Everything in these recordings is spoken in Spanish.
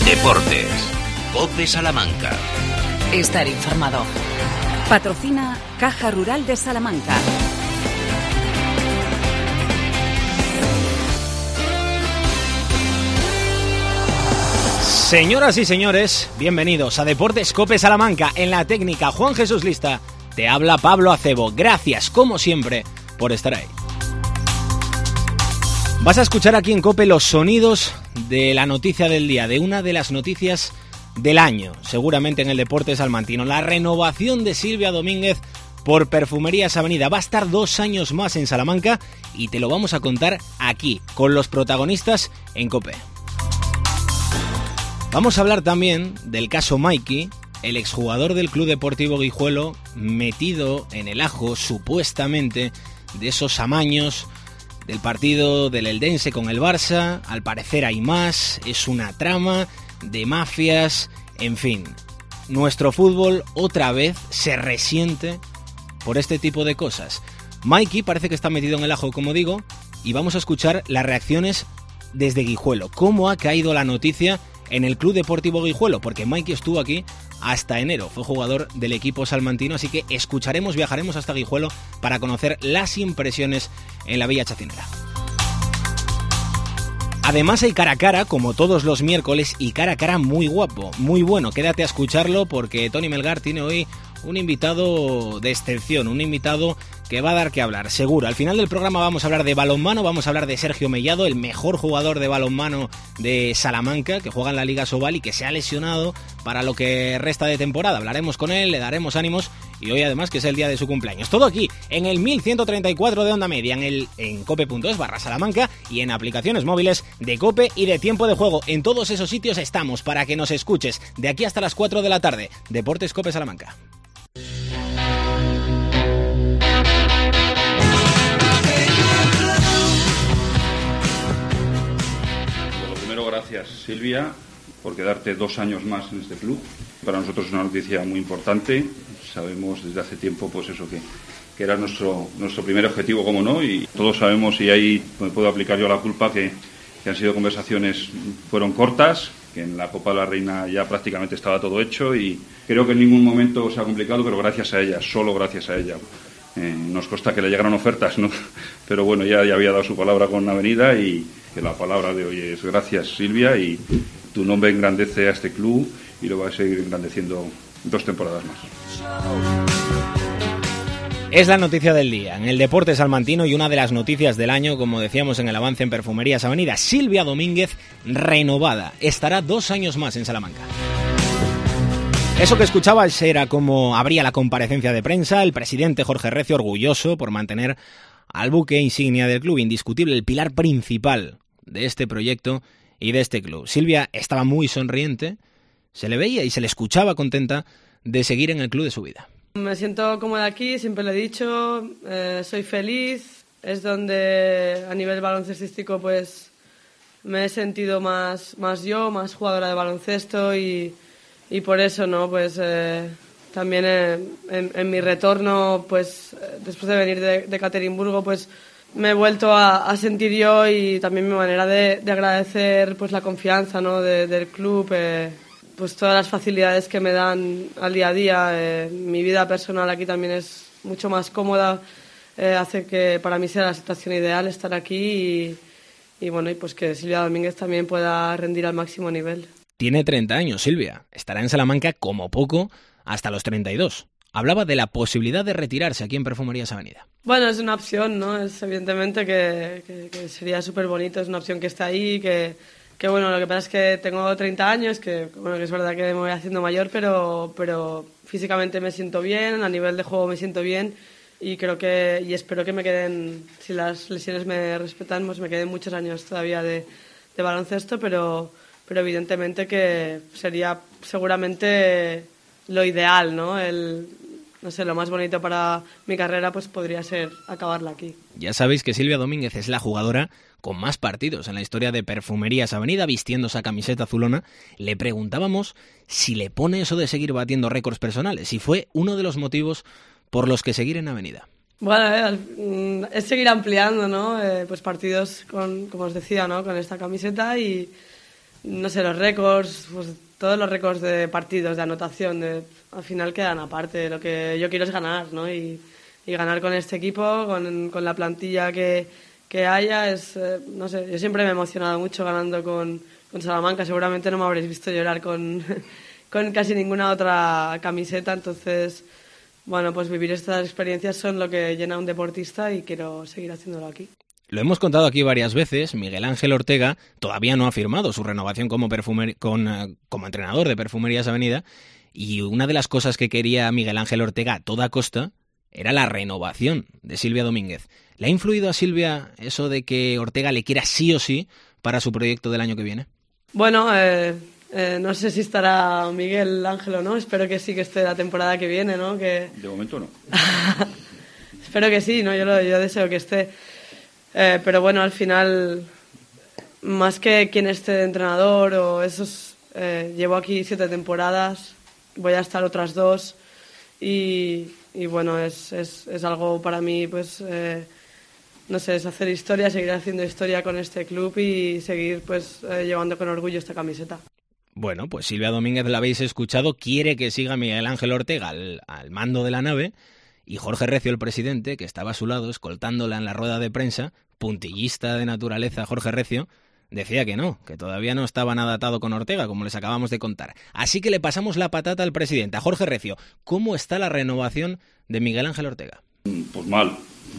Deportes. COPE Salamanca. Estar informado. Patrocina Caja Rural de Salamanca. Señoras y señores, bienvenidos a Deportes COPE Salamanca. En la técnica, Juan Jesús Lista. Te habla Pablo Acebo. Gracias, como siempre, por estar ahí. Vas a escuchar aquí en COPE los sonidos de la noticia del día, de una de las noticias del año, seguramente en el deporte salmantino. La renovación de Silvia Domínguez por Perfumerías Avenida. Va a estar 2 años más en Salamanca y te lo vamos a contar aquí, con los protagonistas en COPE. Vamos a hablar también del caso Maiki, el exjugador del Club Deportivo Guijuelo, metido en el ajo, supuestamente, de esos amaños del partido del Eldense con el Barça. Al parecer hay más, es una trama de mafias, en fin. Nuestro fútbol otra vez se resiente por este tipo de cosas. Maiki parece que está metido en el ajo, como digo, y vamos a escuchar las reacciones desde Guijuelo. ¿Cómo ha caído la noticia en el Club Deportivo Guijuelo? Porque Maiki estuvo aquí hasta enero, fue jugador del equipo salmantino, así que viajaremos hasta Guijuelo para conocer las impresiones en la Villa Chacinera. Además hay cara a cara, como todos los miércoles, y cara a cara muy guapo, muy bueno. Quédate a escucharlo porque Tony Melgar tiene hoy un invitado de excepción, un invitado que va a dar que hablar, seguro. Al final del programa vamos a hablar de balonmano, vamos a hablar de Sergio Mellado, el mejor jugador de balonmano de Salamanca, que juega en la Liga Sobal y que se ha lesionado para lo que resta de temporada. Hablaremos con él, le daremos ánimos y hoy además que es el día de su cumpleaños. Todo aquí en el 1134 de onda media, en cope.es/Salamanca y en aplicaciones móviles de COPE y de Tiempo de Juego. En todos esos sitios estamos para que nos escuches de aquí hasta las 4 de la tarde. Deportes COPE Salamanca. Gracias, Silvia, por quedarte 2 años más en este club. Para nosotros es una noticia muy importante. Sabemos desde hace tiempo pues eso que era nuestro primer objetivo, como no, y todos sabemos, y ahí me puedo aplicar yo la culpa, que han sido conversaciones, fueron cortas, que en la Copa de la Reina ya prácticamente estaba todo hecho y creo que en ningún momento se ha complicado, pero gracias a ella, solo gracias a ella. Nos consta que le llegaron ofertas, ¿no? Pero bueno, ya había dado su palabra con Avenida y que la palabra de hoy es gracias, Silvia, y tu nombre engrandece a este club y lo va a seguir engrandeciendo 2 temporadas más. Es la noticia del día en el deporte salmantino y una de las noticias del año, como decíamos en el avance en Perfumerías Avenida. Silvia Domínguez renovada, estará 2 años más en Salamanca. Eso que escuchabas era como abría la comparecencia de prensa el presidente Jorge Recio, orgulloso por mantener al buque insignia del club, indiscutible, el pilar principal de este proyecto y de este club. Silvia estaba muy sonriente, se le veía y se le escuchaba contenta de seguir en el club de su vida. Me siento cómoda aquí, siempre lo he dicho, soy feliz, es donde a nivel baloncestístico pues me he sentido más yo, más jugadora de baloncesto y por eso, ¿no? Pues también en mi retorno, pues después de venir de Caterimburgo, pues me he vuelto a sentir yo y también mi manera de agradecer pues la confianza, ¿no? del club, pues todas las facilidades que me dan al día a día. Mi vida personal aquí también es mucho más cómoda, hace que para mí sea la situación ideal estar aquí y bueno, y pues que Silvia Domínguez también pueda rendir al máximo nivel. Tiene 30 años, Silvia. Estará en Salamanca como poco hasta los 32. Hablaba de la posibilidad de retirarse aquí en Perfumerías Avenida. Bueno, es una opción, ¿no? Es evidentemente que sería súper bonito, es una opción que está ahí, que bueno, lo que pasa es que tengo 30 años, que bueno, que es verdad que me voy haciendo mayor, pero físicamente me siento bien, a nivel de juego me siento bien y creo y espero que me queden, si las lesiones me respetan, pues me queden muchos años todavía de baloncesto, pero evidentemente que sería seguramente lo ideal, ¿no? No sé, lo más bonito para mi carrera pues podría ser acabarla aquí. Ya sabéis que Silvia Domínguez es la jugadora con más partidos en la historia de Perfumerías Avenida, vistiendo esa camiseta azulona. Le preguntábamos si le pone eso de seguir batiendo récords personales, si fue uno de los motivos por los que seguir en Avenida. Bueno, es seguir ampliando, ¿no? Pues partidos como os decía, ¿no? Con esta camiseta y no sé, los récords, pues todos los récords de partidos, de anotación, al final quedan aparte. Lo que yo quiero es ganar, ¿no? Y ganar con este equipo, con la plantilla que haya, no sé, yo siempre me he emocionado mucho ganando con Salamanca. Seguramente no me habréis visto llorar con casi ninguna otra camiseta, entonces, bueno, pues vivir estas experiencias son lo que llena a un deportista y quiero seguir haciéndolo aquí. Lo hemos contado aquí varias veces, Miguel Ángel Ortega todavía no ha firmado su renovación como entrenador de Perfumerías Avenida, y una de las cosas que quería Miguel Ángel Ortega a toda costa era la renovación de Silvia Domínguez. ¿Le ha influido a Silvia eso de que Ortega le quiera sí o sí para su proyecto del año que viene? Bueno, no sé si estará Miguel Ángel o no, espero que sí, que esté la temporada que viene, ¿no? De momento no. Espero que sí, ¿no? Yo deseo que esté. Pero bueno, al final, más que quien esté de entrenador o esos, llevo aquí 7 temporadas, voy a estar otras 2 y bueno, es algo para mí, pues, no sé, es hacer historia, seguir haciendo historia con este club y seguir, pues, llevando con orgullo esta camiseta. Bueno, pues Silvia Domínguez, la habéis escuchado, quiere que siga Miguel Ángel Ortega al mando de la nave, y Jorge Recio, el presidente, que estaba a su lado escoltándola en la rueda de prensa, puntillista de naturaleza Jorge Recio, decía que no, que todavía no estaba nada atado con Ortega, como les acabamos de contar. Así que le pasamos la patata al presidente, a Jorge Recio. ¿Cómo está la renovación de Miguel Ángel Ortega? Pues mal.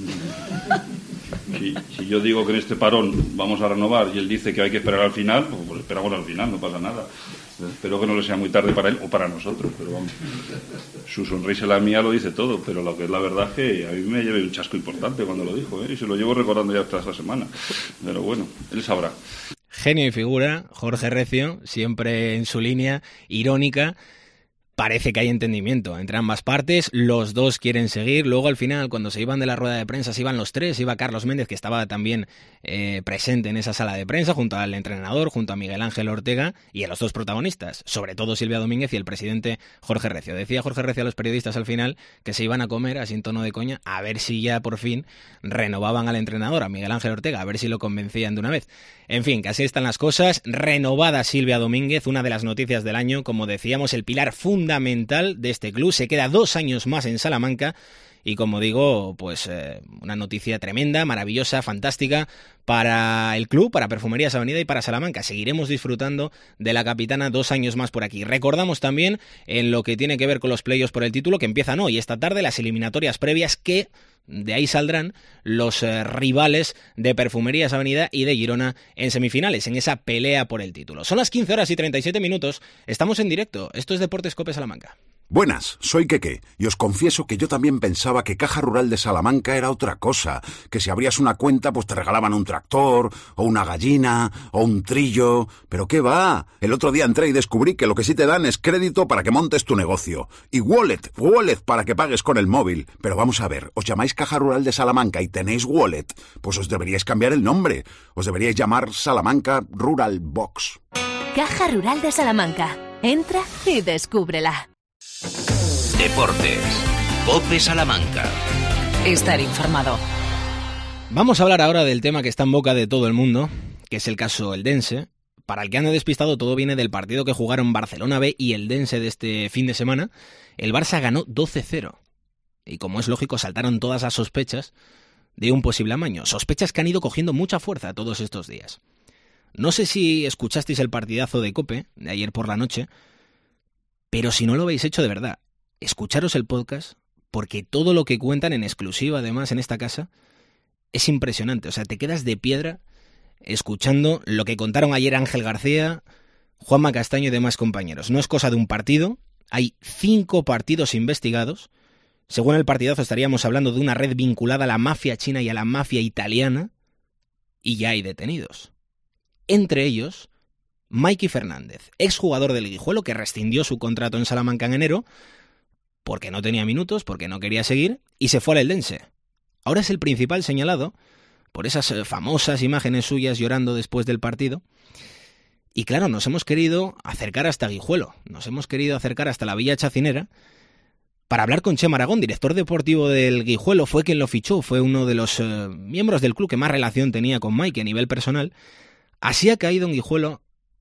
Si yo digo que en este parón vamos a renovar y él dice que hay que esperar al final, pues esperamos al final, no pasa nada. Espero que no le sea muy tarde para él o para nosotros, pero vamos, su sonrisa y la mía lo dice todo, pero lo que es la verdad es que a mí me llevé un chasco importante cuando lo dijo, y se lo llevo recordando ya hasta esta semana, pero bueno, él sabrá. Genio y figura, Jorge Recio, siempre en su línea irónica. Parece que hay entendimiento entre ambas partes, los dos quieren seguir. Luego al final, cuando se iban de la rueda de prensa, se iban los tres, iba Carlos Méndez, que estaba también presente en esa sala de prensa, junto al entrenador, junto a Miguel Ángel Ortega y a los dos protagonistas, sobre todo Silvia Domínguez y el presidente Jorge Recio. Decía Jorge Recio a los periodistas al final que se iban a comer, así en tono de coña, a ver si ya por fin renovaban al entrenador, a Miguel Ángel Ortega, a ver si lo convencían de una vez. En fin, que así están las cosas. Renovada Silvia Domínguez, una de las noticias del año, como decíamos, el pilar fundamental de este club. Se queda 2 años más en Salamanca y, como digo, pues una noticia tremenda, maravillosa, fantástica para el club, para Perfumerías Avenida y para Salamanca. Seguiremos disfrutando de la capitana 2 años más por aquí. Recordamos también, en lo que tiene que ver con los playoffs por el título, que empiezan hoy, esta tarde, las eliminatorias previas, que de ahí saldrán los rivales de Perfumerías Avenida y de Girona en semifinales, en esa pelea por el título. Son las 15:37, estamos en directo. Esto es Deportes Cope Salamanca. Buenas, soy Keke, y os confieso que yo también pensaba que Caja Rural de Salamanca era otra cosa, que si abrías una cuenta pues te regalaban un tractor, o una gallina, o un trillo, pero ¿qué va? El otro día entré y descubrí que lo que sí te dan es crédito para que montes tu negocio, y wallet para que pagues con el móvil. Pero vamos a ver, os llamáis Caja Rural de Salamanca y tenéis wallet, pues os deberíais cambiar el nombre, os deberíais llamar Salamanca Rural Box. Caja Rural de Salamanca, entra y descúbrela. Deportes, Cope Salamanca. Estar informado. Vamos a hablar ahora del tema que está en boca de todo el mundo, que es el caso Eldense. Para el que ande despistado, todo viene del partido que jugaron Barcelona B y Eldense de este fin de semana. El Barça ganó 12-0. Y como es lógico, saltaron todas las sospechas de un posible amaño. Sospechas que han ido cogiendo mucha fuerza todos estos días. No sé si escuchasteis el partidazo de Cope de ayer por la noche, pero si no lo habéis hecho de verdad, escucharos el podcast, porque todo lo que cuentan en exclusiva, además, en esta casa, es impresionante. O sea, te quedas de piedra escuchando lo que contaron ayer Ángel García, Juanma Castaño y demás compañeros. No es cosa de un partido, hay 5 partidos investigados. Según el partidazo estaríamos hablando de una red vinculada a la mafia china y a la mafia italiana, y ya hay detenidos. Entre ellos, Mikey Fernández, exjugador del Guijuelo, que rescindió su contrato en Salamanca en enero porque no tenía minutos, porque no quería seguir, y se fue al Eldense. Ahora es el principal señalado por esas famosas imágenes suyas llorando después del partido. Y claro, nos hemos querido acercar hasta Guijuelo, nos hemos querido acercar hasta la Villa Chacinera para hablar con Chema Aragón, director deportivo del Guijuelo. Fue quien lo fichó, fue uno de los miembros del club que más relación tenía con Mikey a nivel personal. Así ha caído en Guijuelo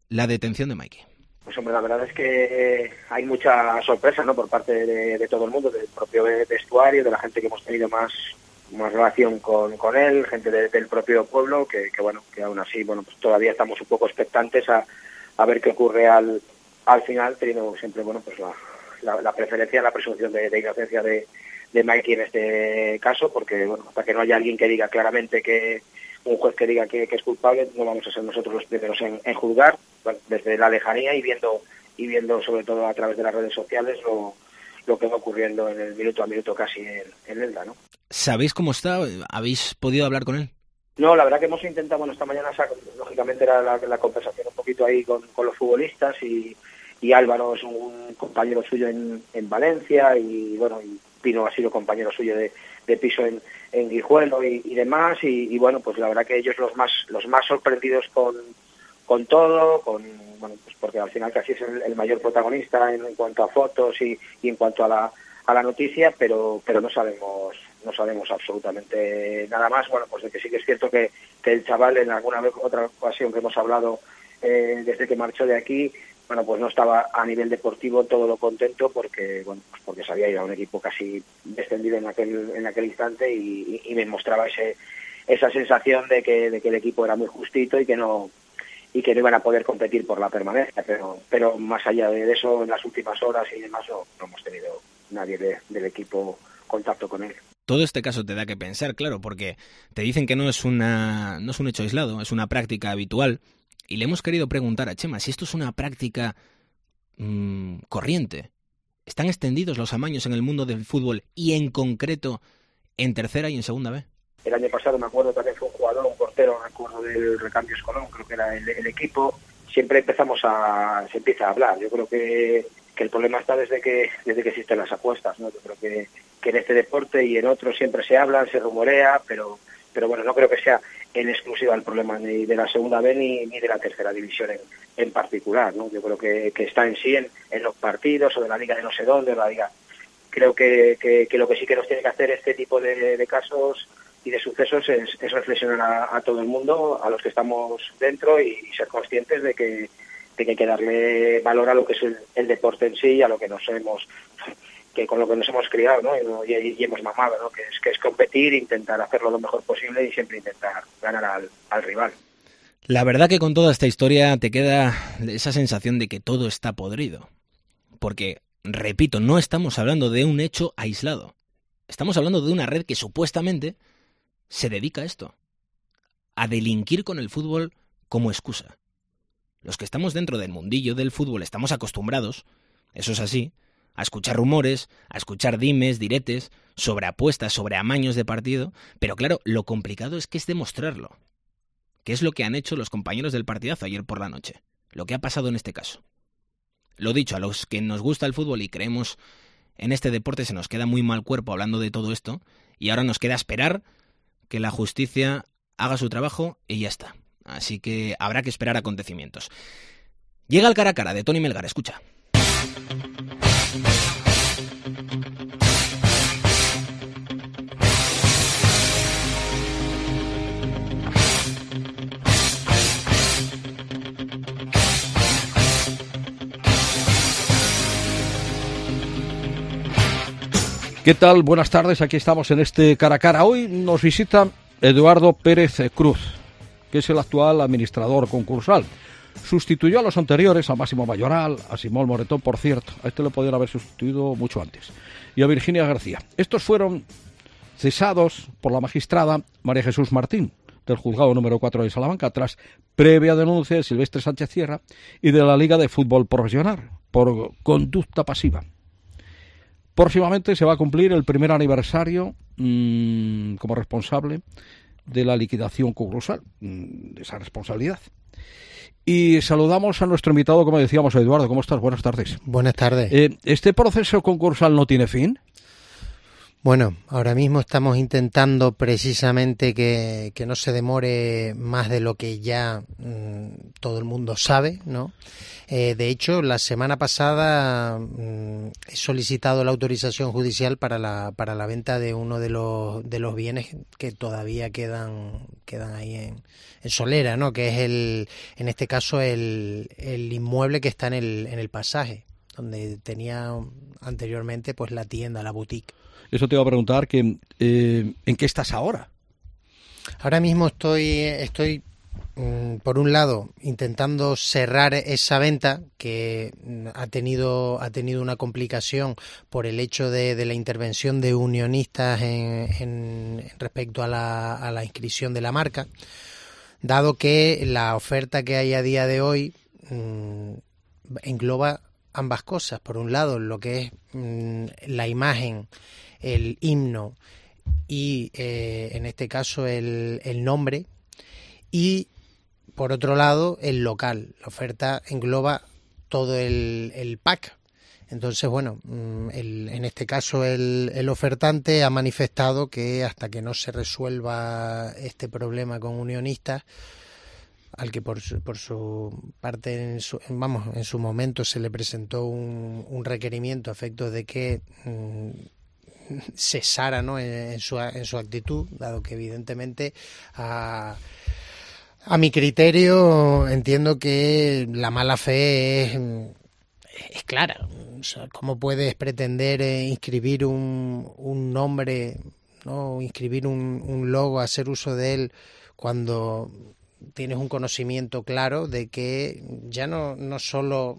la detención de Mikey. Pues hombre, la verdad es que hay mucha sorpresa, ¿no?, por parte de todo el mundo, del propio vestuario, de la gente que hemos tenido más relación con él, gente del propio pueblo, que bueno, que aún así, bueno, pues todavía estamos un poco expectantes a ver qué ocurre al final, teniendo siempre, bueno, pues la preferencia, la presunción de inocencia de Mikey en este caso, porque bueno, hasta que no haya alguien que diga claramente, que un juez que diga que es culpable, no vamos a ser nosotros los primeros en juzgar, bueno, desde la lejanía y viendo sobre todo a través de las redes sociales lo que va ocurriendo en el minuto a minuto casi en Elda, ¿no? ¿Sabéis cómo está? ¿Habéis podido hablar con él? No, la verdad que hemos intentado, bueno, esta mañana lógicamente era la conversación un poquito ahí con los futbolistas y Álvaro es un compañero suyo en Valencia y bueno, y Pino ha sido compañero suyo de piso en Guijuelo y demás y bueno, pues la verdad que ellos los más sorprendidos con todo, bueno, pues porque al final casi es el mayor protagonista en cuanto a fotos y en cuanto a la noticia, pero no sabemos absolutamente nada más. Bueno, pues de que sí que es cierto que el chaval en alguna otra ocasión que hemos hablado desde que marchó de aquí, bueno, pues no estaba a nivel deportivo todo lo contento porque bueno, pues porque se había ido a un equipo casi descendido en aquel instante y me mostraba esa sensación de que el equipo era muy justito y que no iban a poder competir por la permanencia, pero más allá de eso, en las últimas horas y demás no hemos tenido nadie del equipo contacto con él. Todo este caso te da que pensar, claro, porque te dicen que no es un hecho aislado, es una práctica habitual. Y le hemos querido preguntar a Chema si esto es una práctica corriente. ¿Están extendidos los amaños en el mundo del fútbol y en concreto en tercera y en segunda B? El año pasado me acuerdo también fue un jugador, un portero, me acuerdo del Recambios Colón, creo que era el equipo. Siempre se empieza a hablar. Yo creo que el problema está desde que existen las apuestas, ¿no? Yo creo que en este deporte y en otros siempre se habla, se rumorea, pero bueno, no creo que sea en exclusiva el problema ni de la segunda B ni de la tercera división en particular, ¿no? Yo creo que está en sí en los partidos o de la liga de no sé dónde, la liga. Creo que lo que sí que nos tiene que hacer este tipo de casos y de sucesos es reflexionar a todo el mundo, a los que estamos dentro y ser conscientes de que hay que darle valor a lo que es el deporte en sí y a lo que con lo que nos hemos criado, ¿no? Y hemos mamado, ¿no? Que es competir, intentar hacerlo lo mejor posible y siempre intentar ganar al rival. La verdad que con toda esta historia te queda esa sensación de que todo está podrido. Porque, repito, no estamos hablando de un hecho aislado. Estamos hablando de una red que supuestamente se dedica a esto. A delinquir con el fútbol como excusa. Los que estamos dentro del mundillo del fútbol estamos acostumbrados, eso es así, a escuchar rumores, a escuchar dimes, diretes, sobre apuestas, sobre amaños de partido, pero claro, lo complicado es demostrarlo. ¿Qué es lo que han hecho los compañeros del partidazo ayer por la noche? Lo que ha pasado en este caso. Lo dicho, a los que nos gusta el fútbol y creemos en este deporte se nos queda muy mal cuerpo hablando de todo esto, y ahora nos queda esperar que la justicia haga su trabajo y ya está. Así que habrá que esperar acontecimientos. Llega el cara a cara de Tony Melgar, escucha. ¿Qué tal? Buenas tardes, aquí estamos en este cara a cara. Hoy nos visita Eduardo Pérez Cruz, que es el actual administrador concursal. Sustituyó a los anteriores, a Máximo Mayoral, a Simón Moretón, por cierto. A este lo podían haber sustituido mucho antes. Y a Virginia García. Estos fueron cesados por la magistrada María Jesús Martín, del juzgado número 4 de Salamanca, tras previa denuncia de Silvestre Sánchez Sierra y de la Liga de Fútbol Profesional, por conducta pasiva. Próximamente se va a cumplir el primer aniversario como responsable de la liquidación concursal, de esa responsabilidad. Y saludamos a nuestro invitado, como decíamos, Eduardo. ¿Cómo estás? Buenas tardes. Buenas tardes. ¿Este proceso concursal no tiene fin? Bueno, ahora mismo estamos intentando precisamente que no se demore más de lo que ya todo el mundo sabe, ¿no? De hecho, la semana pasada he solicitado la autorización judicial para la venta de uno de los bienes que todavía quedan ahí en Solera, ¿no? Que es en este caso el inmueble que está en el pasaje, donde tenía anteriormente pues la tienda, la boutique. Eso te iba a preguntar, que ¿en qué estás ahora? Ahora mismo estoy por un lado intentando cerrar esa venta que ha tenido una complicación por el hecho de la intervención de unionistas en respecto a la inscripción de la marca, dado que la oferta que hay a día de hoy engloba ambas cosas. Por un lado, lo que es la imagen, el himno y en este caso el nombre, y por otro lado el local. La oferta engloba todo el pack. Entonces, bueno, en este caso el ofertante ha manifestado que hasta que no se resuelva este problema con unionistas, al que por su parte en su momento se le presentó un requerimiento a efectos de que cesara, ¿no?, en su actitud, dado que evidentemente a mi criterio entiendo que la mala fe es clara. O sea, ¿cómo puedes pretender inscribir un nombre, ¿no?, inscribir un logo, hacer uso de él, cuando tienes un conocimiento claro de que ya no solo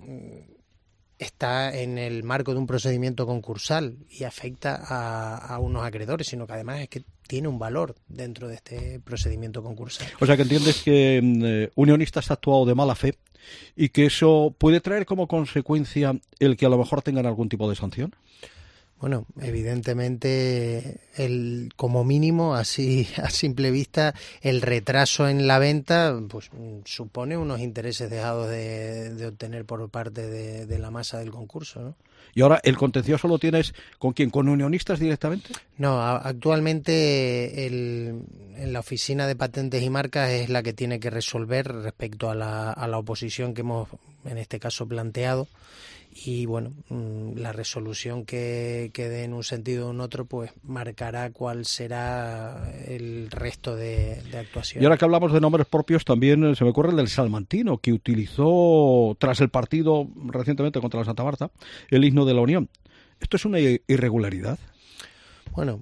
está en el marco de un procedimiento concursal y afecta a unos acreedores, sino que además es que tiene un valor dentro de este procedimiento concursal? O sea, que entiendes que Unionistas ha actuado de mala fe y que eso puede traer como consecuencia el que a lo mejor tengan algún tipo de sanción. Bueno, evidentemente, como mínimo, así a simple vista, el retraso en la venta pues supone unos intereses dejados de obtener por parte de la masa del concurso, ¿no? ¿Y ahora el contencioso lo tienes con quién? ¿Con Unionistas directamente? No, actualmente en la oficina de patentes y marcas es la que tiene que resolver respecto a la oposición que hemos, en este caso, planteado. Y bueno, la resolución que dé en un sentido o en otro pues marcará cuál será el resto de actuaciones. Y ahora que hablamos de nombres propios, también se me ocurre el del salmantino, que utilizó tras el partido recientemente contra la Santa Marta el himno de la Unión. ¿Esto es una irregularidad? Bueno,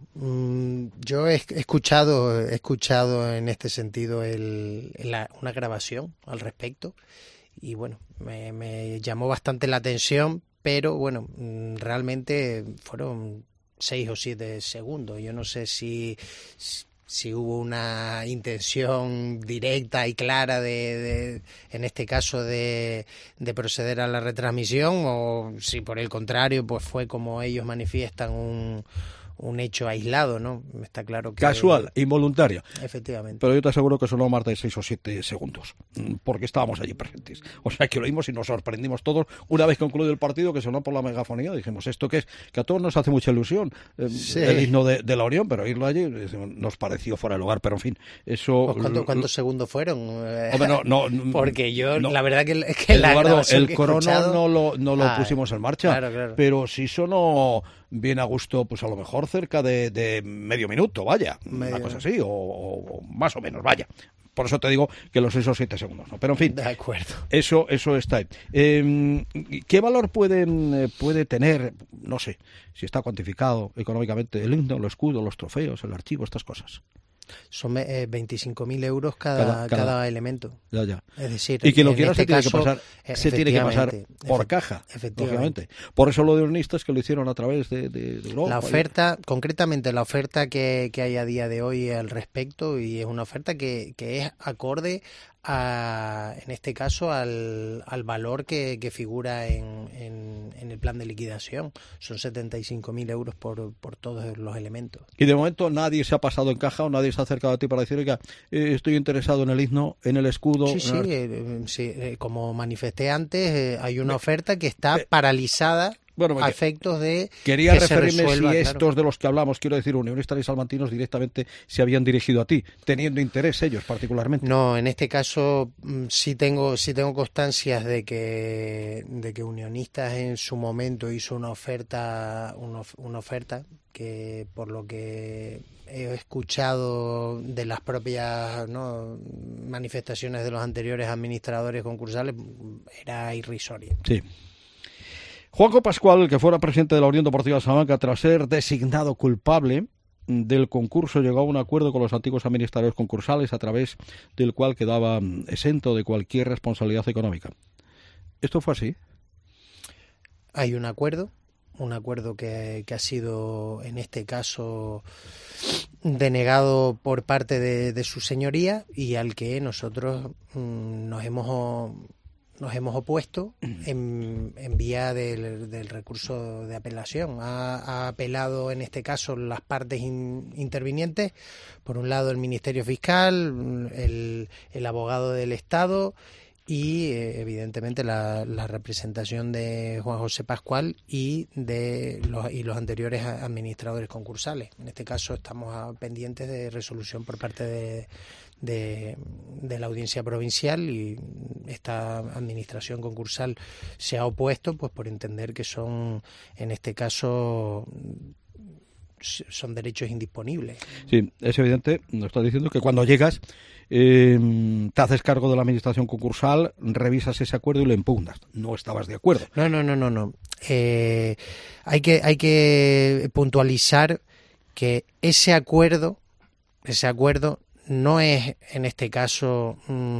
yo he escuchado en este sentido una grabación al respecto. Y bueno, me llamó bastante la atención, pero bueno, realmente fueron 6 o 7 segundos. Yo no sé si hubo una intención directa y clara en este caso de proceder a la retransmisión, o si por el contrario pues fue, como ellos manifiestan, un hecho aislado, ¿no? Está claro que... Casual, involuntario. Efectivamente. Pero yo te aseguro que sonó más de 6 o 7 segundos, porque estábamos allí presentes. O sea, que lo vimos y nos sorprendimos todos una vez concluido el partido, que sonó por la megafonía. Dijimos, ¿esto qué es? Que a todos nos hace mucha ilusión sí, el himno de la Unión, pero oírlo allí nos pareció fuera de lugar. Pero en fin, eso... ¿Cuántos segundos fueron? Hombre, no, porque yo, no, la verdad que Eduardo, el crono no lo pusimos en marcha, claro. Pero sí sonó bien a gusto, pues a lo mejor cerca de medio minuto, vaya, una cosa así, o más o menos, vaya. Por eso te digo que los 6 o 7 segundos, ¿no? Pero en fin, de acuerdo. Eso está ahí. ¿Qué valor puede tener, no sé, si está cuantificado económicamente, el himno, el escudo, los trofeos, el archivo, estas cosas? Son 25.000 euros cada elemento. Ya. Es decir, y quien lo quiera se tiene que pasar por caja, lógicamente. Por eso lo de unionistas, que lo hicieron a través de Europa. La oferta, concretamente la oferta que hay a día de hoy al respecto, y es una oferta que es acorde en este caso al valor que figura en el plan de liquidación. Son 75.000 euros por todos los elementos. Y de momento nadie se ha pasado en caja o nadie se ha acercado a ti para decir, oiga, estoy interesado en el himno, en el escudo. Sí, como manifesté antes, hay una oferta que está paralizada Bueno, a efectos de quería que referirme se resuelva, si claro. estos de los que hablamos, quiero decir, unionistas y salmantinos, directamente se habían dirigido a ti, teniendo interés ellos particularmente. No, en este caso sí tengo constancias de que Unionistas en su momento hizo una oferta que, por lo que he escuchado de las propias, ¿no?, manifestaciones de los anteriores administradores concursales, era irrisoria. Sí. Juanjo Pascual, que fuera presidente de la Unión Deportiva Salamanca, tras ser designado culpable del concurso, llegó a un acuerdo con los antiguos administradores concursales a través del cual quedaba exento de cualquier responsabilidad económica. ¿Esto fue así? Hay un acuerdo que ha sido, en este caso, denegado por parte de su señoría y al que nosotros nos hemos opuesto en vía del recurso de apelación. Ha apelado en este caso las partes intervinientes, por un lado el Ministerio Fiscal, el abogado del Estado y evidentemente la representación de Juan José Pascual y los anteriores administradores concursales. En este caso estamos pendientes de resolución por parte de la audiencia provincial, y esta administración concursal se ha opuesto pues por entender que son, en este caso, son derechos indisponibles. Sí, es evidente, nos está diciendo que cuando llegas te haces cargo de la administración concursal, revisas ese acuerdo y lo impugnas. No estabas de acuerdo. No. Hay que puntualizar que ese acuerdo no es, en este caso,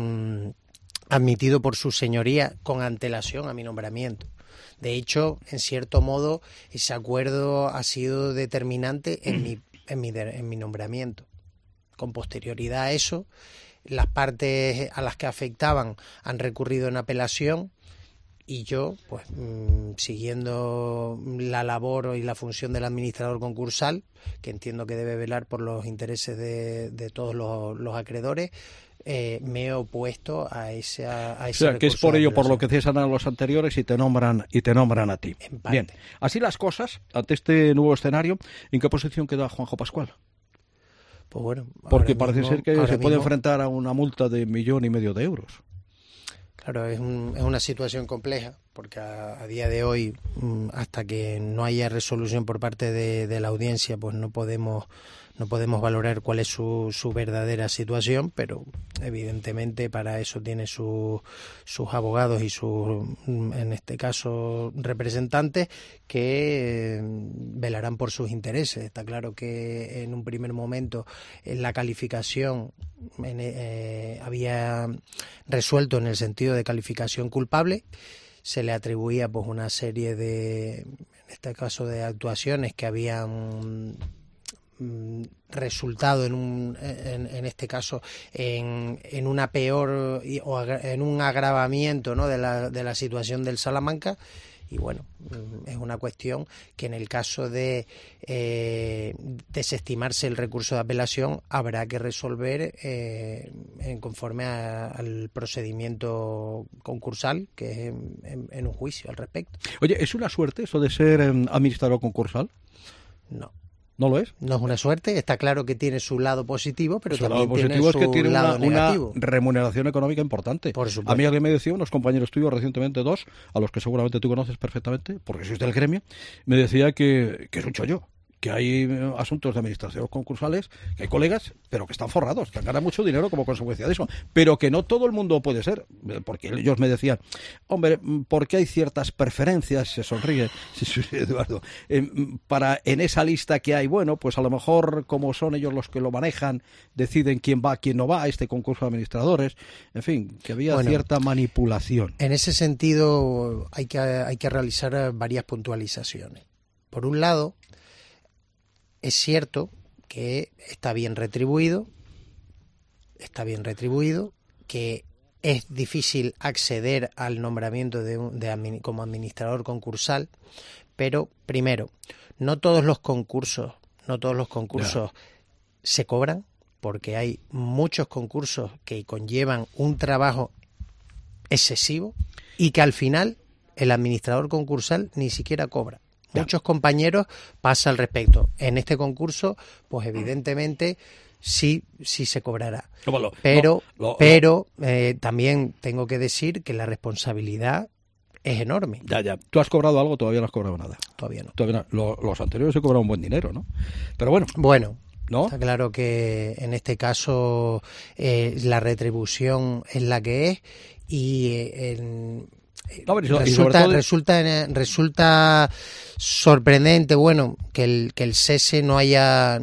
admitido por su señoría con antelación a mi nombramiento. De hecho, en cierto modo, ese acuerdo ha sido determinante en mi nombramiento. Con posterioridad a eso, las partes a las que afectaban han recurrido en apelación y yo, pues siguiendo la labor y la función del administrador concursal, que entiendo que debe velar por los intereses de todos los acreedores, me he opuesto a ese o sea, que es por ello por lo que cesan a los anteriores y te nombran a ti. Bien, así las cosas, ante este nuevo escenario, ¿en qué posición queda Juanjo Pascual? Pues bueno, porque parece ser que se puede enfrentar a una multa de 1,5 millones de euros. Claro, es una situación compleja, porque a día de hoy, hasta que no haya resolución por parte de la audiencia, pues no podemos valorar cuál es su verdadera situación, pero evidentemente para eso tiene sus abogados y en este caso, representantes que velarán por sus intereses. Está claro que en un primer momento la calificación había resuelto en el sentido de calificación culpable. Se le atribuía pues una serie en este caso, de actuaciones que habían resultado en este caso en una peor o en un agravamiento, ¿no?, de la situación del Salamanca. Y bueno, es una cuestión que en el caso de desestimarse el recurso de apelación habrá que resolver conforme al procedimiento concursal, que es en un juicio al respecto. Oye, ¿es una suerte eso de ser administrador concursal? No. ¿No lo es? No es una suerte, está claro que tiene su lado positivo, pero su también lado positivo tiene es que tiene lado una negativo. Remuneración económica importante. Por supuesto. A mí alguien me decía, unos compañeros tuyos recientemente, 2, a los que seguramente tú conoces perfectamente, porque sois del gremio, me decía que es un chollo, que hay asuntos de administración concursales, que hay colegas, pero que están forrados, que ganan mucho dinero como consecuencia de eso, pero que no todo el mundo puede ser, porque ellos me decían, hombre, porque hay ciertas preferencias, se sonríe Eduardo, en esa lista que hay, bueno, pues a lo mejor como son ellos los que lo manejan, deciden quién va, quién no va a este concurso de administradores, en fin, que había cierta manipulación. En ese sentido hay que realizar varias puntualizaciones. Por un lado, es cierto que está bien retribuido, que es difícil acceder al nombramiento como administrador concursal, pero primero, no todos los concursos se cobran, porque hay muchos concursos que conllevan un trabajo excesivo y que al final el administrador concursal ni siquiera cobra. Muchos compañeros pasa al respecto. En este concurso, pues evidentemente sí se cobrará. Pero también tengo que decir que la responsabilidad es enorme. Ya. ¿Tú has cobrado algo? Todavía no has cobrado nada. Todavía no. Los anteriores se cobraron un buen dinero, ¿no? Pero bueno. ¿No? Está claro que en este caso la retribución es la que es y resulta sorprendente, bueno, que el cese no haya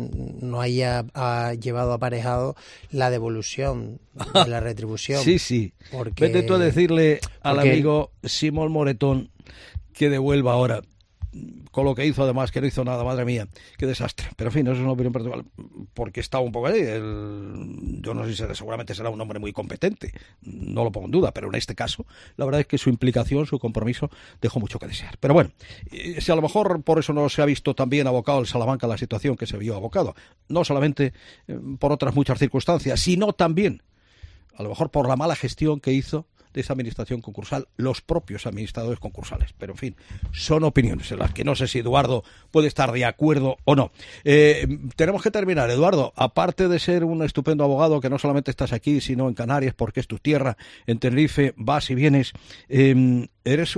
llevado aparejado la devolución de la retribución. Sí. Vete tú a decirle al amigo Simón Moretón que devuelva ahora. Con lo que hizo, además, que no hizo nada, madre mía, qué desastre. Pero en fin, eso es una opinión personal, porque estaba un poco ahí. Yo no sé si seguramente será un hombre muy competente, no lo pongo en duda, pero en este caso, la verdad es que su implicación, su compromiso, dejó mucho que desear. Pero bueno, si a lo mejor por eso no se ha visto tan bien abocado el Salamanca a la situación que se vio abocado, no solamente por otras muchas circunstancias, sino también, a lo mejor por la mala gestión que hizo de esa administración concursal, los propios administradores concursales. Pero en fin, son opiniones en las que no sé si Eduardo puede estar de acuerdo o no. Tenemos que terminar, Eduardo. Aparte de ser un estupendo abogado, que no solamente estás aquí, sino en Canarias, porque es tu tierra, en Tenerife, vas y vienes, eres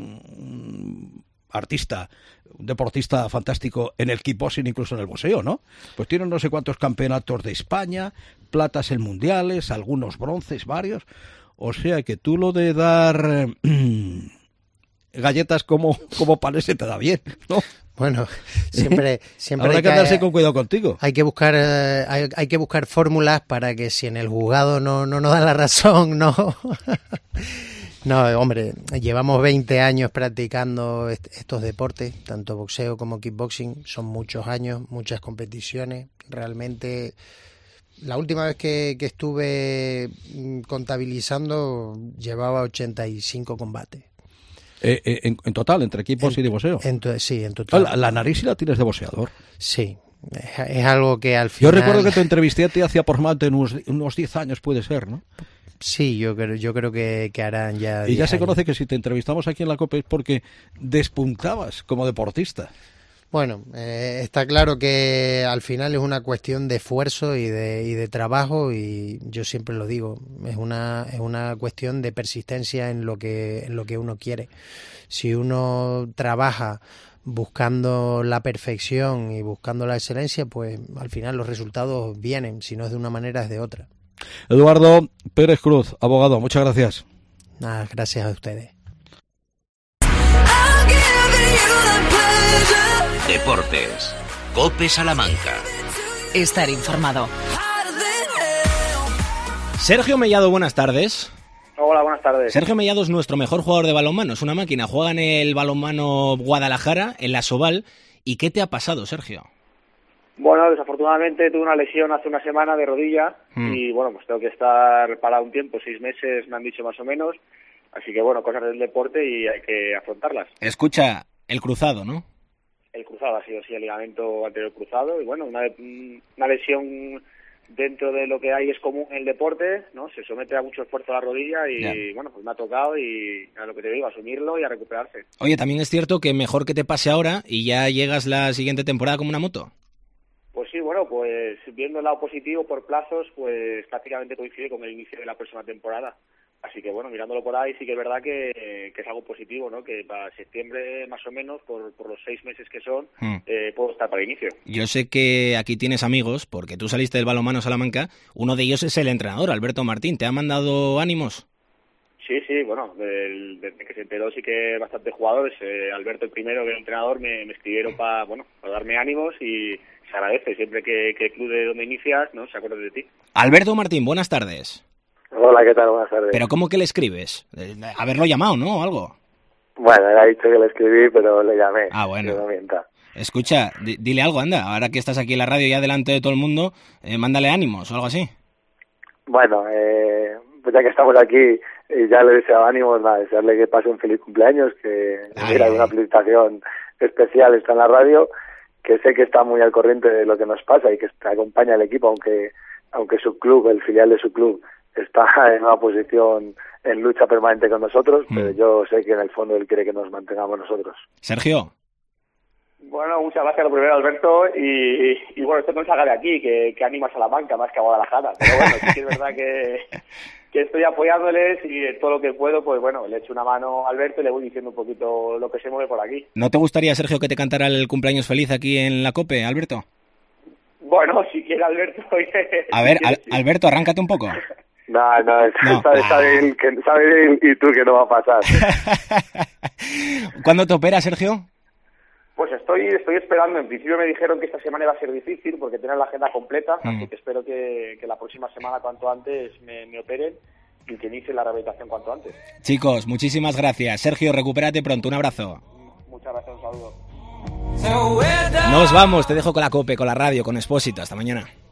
un artista, un deportista fantástico en el kickboxing, incluso en el boxeo, ¿no? Pues tienes no sé cuántos campeonatos de España, platas en mundiales, algunos bronces, varios. O sea que tú lo de dar galletas como panes se te da bien, ¿no? Bueno, siempre habrá que andarse con cuidado contigo. Hay que buscar fórmulas para que si en el juzgado no nos da la razón, no. No, hombre, llevamos 20 años practicando estos deportes, tanto boxeo como kickboxing, son muchos años, muchas competiciones, realmente. La última vez que estuve contabilizando llevaba 85 combates. En total, entre equipos y de boxeo. Sí, en total. La nariz sí la tienes de boxeador. Sí, es algo que al final... Yo recuerdo que te entrevisté a ti hacía aproximadamente unos 10 años, puede ser, ¿no? Sí, yo creo que harán ya... Y ya se conoce que si te entrevistamos aquí en la COPE es porque despuntabas como deportista. Bueno, está claro que al final es una cuestión de esfuerzo y de trabajo, y yo siempre lo digo, es una cuestión de persistencia en lo que uno quiere. Si uno trabaja buscando la perfección y buscando la excelencia, pues al final los resultados vienen, si no es de una manera es de otra. Eduardo Pérez Cruz, abogado, muchas gracias. Nada, gracias a ustedes. Deportes. COPE Salamanca. Estar informado. Sergio Mellado, buenas tardes. Hola, buenas tardes. Sergio Mellado es nuestro mejor jugador de balonmano, es una máquina. Juega en el balonmano Guadalajara, en la Soval. ¿Y qué te ha pasado, Sergio? Bueno, desafortunadamente tuve una lesión hace una semana de rodilla y bueno, pues tengo que estar parado un tiempo, 6 meses me han dicho más o menos. Así que bueno, cosas del deporte y hay que afrontarlas. Escucha, el cruzado, ¿no? El cruzado ha sido, sí, el ligamento anterior cruzado y bueno, una lesión dentro de lo que hay es común en el deporte, ¿no? Se somete a mucho esfuerzo a la rodilla y bueno, pues me ha tocado y a lo que te digo, asumirlo y a recuperarse. Oye, también es cierto que mejor que te pase ahora y ya llegas la siguiente temporada como una moto. Pues sí, bueno, pues viendo el lado positivo por plazos, pues prácticamente coincide con el inicio de la próxima temporada. Así que bueno, mirándolo por ahí sí que es verdad que es algo positivo, ¿no? Que para septiembre más o menos, por los 6 meses que son, puedo estar para el inicio. Yo sé que aquí tienes amigos, porque tú saliste del balonmano Salamanca, uno de ellos es el entrenador, Alberto Martín. ¿Te ha mandado ánimos? Sí, bueno, desde que se enteró sí que bastantes jugadores, Alberto el primero, que era el entrenador, me escribieron para darme ánimos y se agradece siempre que el club de donde inicias, ¿no?, se acuerde de ti. Alberto Martín, buenas tardes. Hola, ¿qué tal? Buenas tardes. ¿Pero cómo que le escribes? Haberlo llamado, ¿no? ¿O algo? Bueno, él ha dicho que le escribí, pero le llamé. Ah, bueno. No mienta. Escucha, dile algo, anda. Ahora que estás aquí en la radio ya delante de todo el mundo, mándale ánimos o algo así. Bueno, pues ya que estamos aquí, ya le deseo ánimos, nada, desearle que pase un feliz cumpleaños, que hubiera una felicitación especial, está en la radio, que sé que está muy al corriente de lo que nos pasa y que acompaña al equipo, aunque su club, el filial de su club, está en una posición en lucha permanente con nosotros, pero yo sé que en el fondo él quiere que nos mantengamos nosotros. Sergio. Bueno, muchas gracias lo primero, Alberto, y bueno, esto no salga de aquí, que anima a Salamanca más que a Guadalajara, pero bueno, sí que es verdad que estoy apoyándoles y todo lo que puedo, pues bueno, le echo una mano a Alberto y le voy diciendo un poquito lo que se mueve por aquí. ¿No te gustaría, Sergio, que te cantara el cumpleaños feliz aquí en la COPE, Alberto? Bueno, si quiere Alberto... A ver, Alberto, arráncate un poco. No, sabe él y tú que no va a pasar. ¿Cuándo te operas, Sergio? Pues estoy esperando. En principio me dijeron que esta semana iba a ser difícil porque tienen la agenda completa, así que espero que la próxima semana cuanto antes me operen y que inicie la rehabilitación cuanto antes. Chicos, muchísimas gracias. Sergio, recupérate pronto. Un abrazo. Muchas gracias, un saludo. Nos vamos, te dejo con la COPE, con la radio, con Expósito. Hasta mañana.